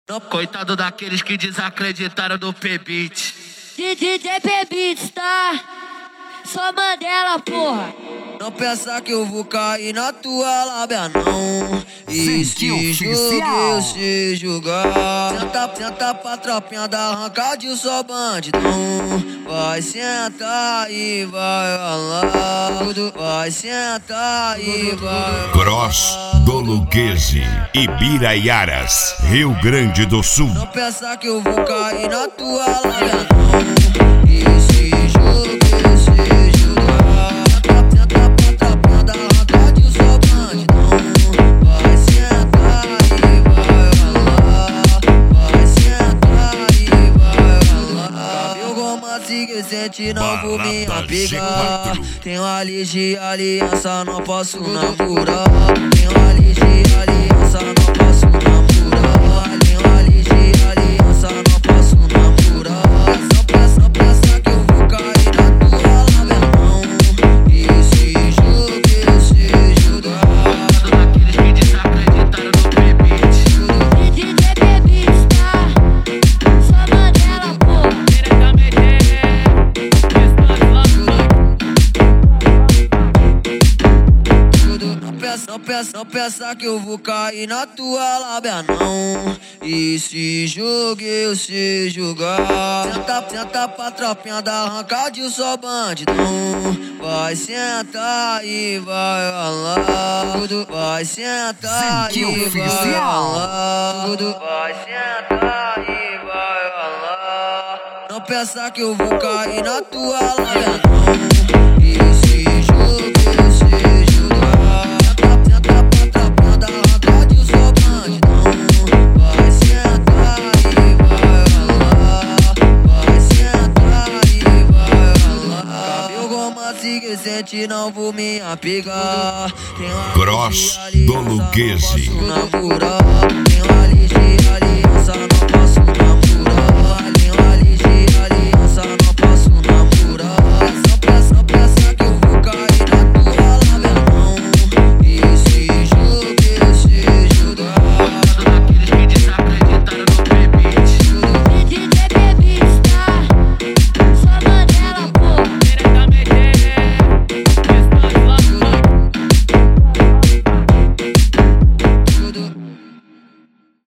Coitado daqueles que desacreditaram do P-Beat. DJ P-Beat, tá? Só Mandela, porra. Não pensa que eu vou cair na tua lábia, não. E se julgar, senta pra tropinha da arranca de só bandidão. Vai sentar e vai ralar, vai sentar e vai. Cross do Luquezzi, Ibiraiaras, Rio Grande do Sul. Não pensa que eu vou cair na tua lábia, não. E se julgar, sente, não vou me apegar. Tenho aliança, não posso namorar. Tenho aliança, não posso namorar. Tenho aliança, não posso namorar. Só pensa que eu vou cair na tua lábia, não. E se julgar, Daqueles que desacreditaram no P-Beat. DJ P-Beat, tá? Só Mandela, porra. Não pensa que eu vou cair na tua lábia, não. E se julgar, senta pra tropinha da arranca de só bandidão. Vai sentar e vai ralar, vai sentar e vai ralar, vai sentar e vai ralar. Não pensa que eu vou cair na tua lábia, não. E se julgar, sente, não vou me apegar. Cross do Luquezzi. Namorar.